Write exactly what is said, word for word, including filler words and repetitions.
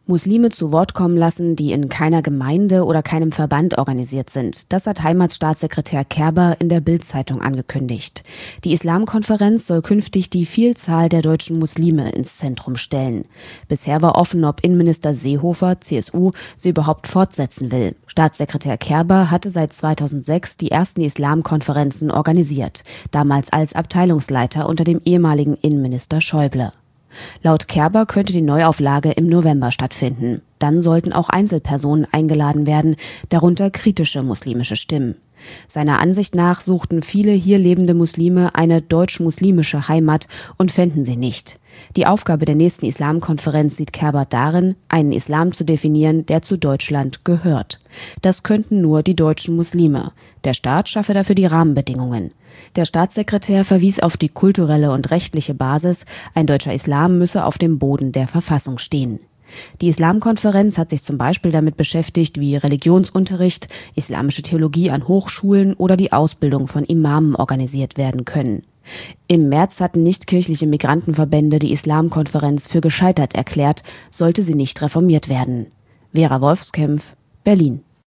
Muslime zu Wort kommen lassen, die in keiner Gemeinde oder keinem Verband organisiert sind. Das hat Heimatstaatssekretär Kerber in der Bild-Zeitung angekündigt. Die Islamkonferenz soll künftig die Vielzahl der deutschen Muslime ins Zentrum stellen. Bisher war offen, ob Innenminister Seehofer, C S U, sie überhaupt fortsetzen will. Staatssekretär Kerber hatte seit zweitausendsechs die ersten Islamkonferenzen organisiert, damals als Abteilungsleiter unter dem ehemaligen Innenminister Schäuble. Laut Kerber könnte die Neuauflage im November stattfinden. Dann sollten auch Einzelpersonen eingeladen werden, darunter kritische muslimische Stimmen. Seiner Ansicht nach suchten viele hier lebende Muslime eine deutsch-muslimische Heimat und fänden sie nicht. Die Aufgabe der nächsten Islamkonferenz sieht Kerber darin, einen Islam zu definieren, der zu Deutschland gehört. Das könnten nur die deutschen Muslime. Der Staat schaffe dafür die Rahmenbedingungen. Der Staatssekretär verwies auf die kulturelle und rechtliche Basis, ein deutscher Islam müsse auf dem Boden der Verfassung stehen. Die Islamkonferenz hat sich zum Beispiel damit beschäftigt, wie Religionsunterricht, islamische Theologie an Hochschulen oder die Ausbildung von Imamen organisiert werden können. Im März hatten nichtkirchliche Migrantenverbände die Islamkonferenz für gescheitert erklärt, sollte sie nicht reformiert werden. Vera Wolfskämpf, Berlin.